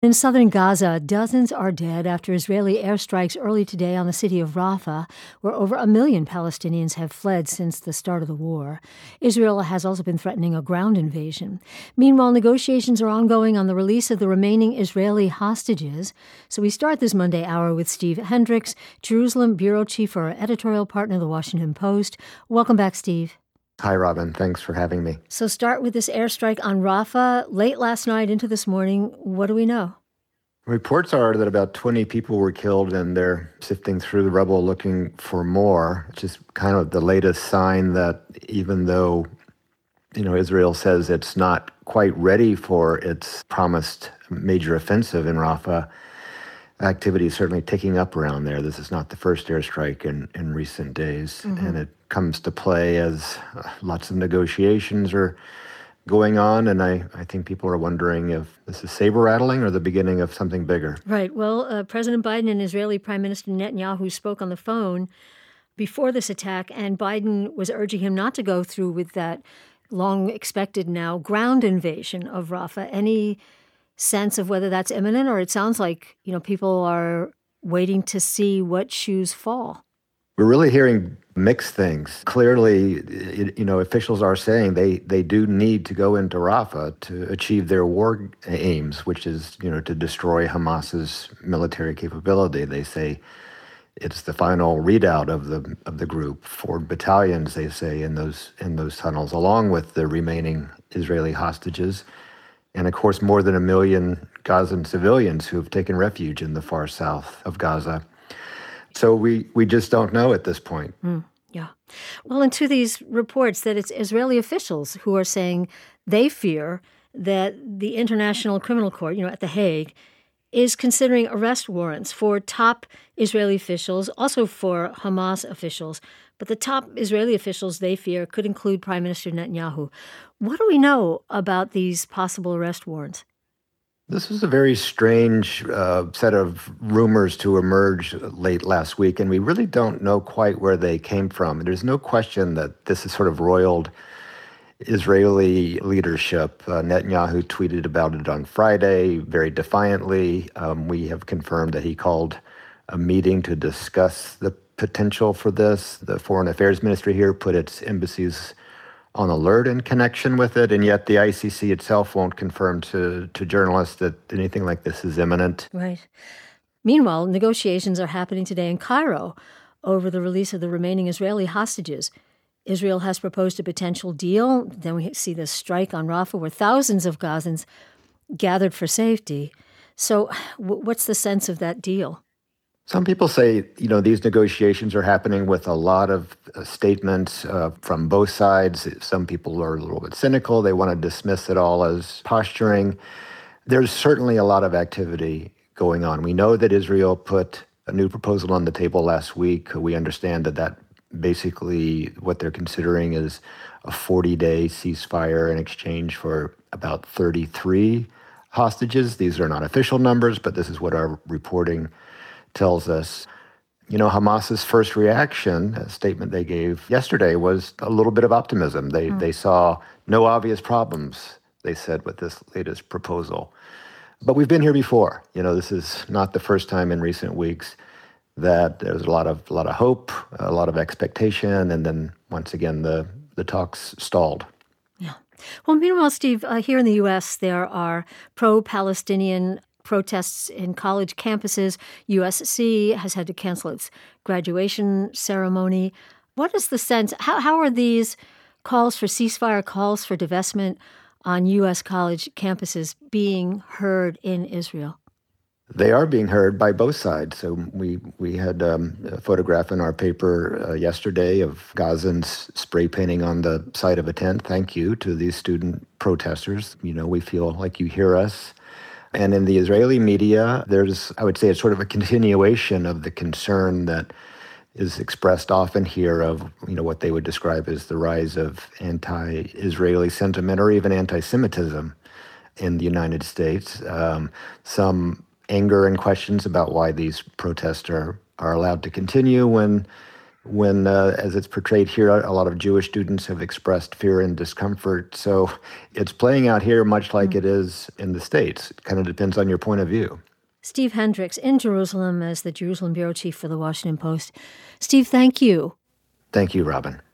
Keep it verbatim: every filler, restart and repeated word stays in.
In southern Gaza, dozens are dead after Israeli airstrikes early today on the city of Rafah, where over a million Palestinians have fled since the start of the war. Israel has also been threatening a ground invasion. Meanwhile, negotiations are ongoing on the release of the remaining Israeli hostages. So we start this Monday hour with Steve Hendricks, Jerusalem bureau chief for our editorial partner, The Washington Post. Welcome back, Steve. Hi, Robin. Thanks for having me. So start with this airstrike on Rafah late last night into this morning. What do we know? Reports are that about twenty people were killed, and they're sifting through the rubble looking for more, which is kind of the latest sign that even though, you know, Israel says it's not quite ready for its promised major offensive in Rafah, activity is certainly ticking up around there. This is not the first airstrike in, in recent days, mm-hmm. and it comes to play as uh, lots of negotiations are going on, and I, I think people are wondering if this is saber-rattling or the beginning of something bigger. Right. Well, uh, President Biden and Israeli Prime Minister Netanyahu spoke on the phone before this attack, and Biden was urging him not to go through with that long-expected now ground invasion of Rafah. Any sense of whether that's imminent, or it sounds like, you know, people are waiting to see what shoes fall? We're really hearing mixed things. Clearly, it, you know, officials are saying they, they do need to go into Rafah to achieve their war aims, which is, you know, to destroy Hamas's military capability. They say it's the final readout of the of the group. Four battalions, they say, in those in those tunnels, along with the remaining Israeli hostages, and of course more than a million Gazan civilians who have taken refuge in the far south of Gaza. So we, we just don't know at this point. Mm, yeah. Well, and to these reports that it's Israeli officials who are saying they fear that the International Criminal Court, you know, at The Hague, is considering arrest warrants for top Israeli officials, also for Hamas officials. But the top Israeli officials they fear could include Prime Minister Netanyahu. What do we know about these possible arrest warrants? This was a very strange uh, set of rumors to emerge late last week, and we really don't know quite where they came from. There's no question that this is sort of roiled Israeli leadership. Uh, Netanyahu tweeted about it on Friday very defiantly. Um, we have confirmed that he called a meeting to discuss the potential for this. The Foreign Affairs Ministry here put its embassies on alert in connection with it, and yet the I C C itself won't confirm to, to journalists that anything like this is imminent. Right. Meanwhile, negotiations are happening today in Cairo over the release of the remaining Israeli hostages. Israel has proposed a potential deal. Then we see this strike on Rafah where thousands of Gazans gathered for safety. So w- what's the sense of that deal? Some people say, you know, these negotiations are happening with a lot of uh, statements uh, from both sides. Some people are a little bit cynical. They want to dismiss it all as posturing. There's certainly a lot of activity going on. We know that Israel put a new proposal on the table last week. We understand that that basically what they're considering is a forty-day ceasefire in exchange for about thirty-three hostages. These are not official numbers, but this is what our reporting tells us. You know, Hamas's first reaction, a statement they gave yesterday, was a little bit of optimism. They mm. they saw no obvious problems, they said, with this latest proposal. But we've been here before. You know, this is not the first time in recent weeks that there's a lot of a lot of hope, a lot of expectation, and then once again the the talks stalled. Yeah. Well, meanwhile, Steve, uh, here in the U S, there are pro-Palestinian protests in college campuses. U S C has had to cancel its graduation ceremony. What is the sense? How, how are these calls for ceasefire, calls for divestment on U S college campuses being heard in Israel? They are being heard by both sides. So we we had um, a photograph in our paper uh, yesterday of Gazans spray painting on the side of a tent. Thank you to these student protesters. You know, we feel like you hear us. And in the Israeli media, there's, I would say, it's sort of a continuation of the concern that is expressed often here of, you know, what they would describe as the rise of anti-Israeli sentiment or even anti-Semitism in the United States. Um, some anger and questions about why these protests are, are allowed to continue when when, uh, as it's portrayed here, a lot of Jewish students have expressed fear and discomfort. So it's playing out here much like mm. it is in the States. It kind of depends on your point of view. Steve Hendricks in Jerusalem as the Jerusalem bureau chief for the Washington Post. Steve, thank you. Thank you, Robin.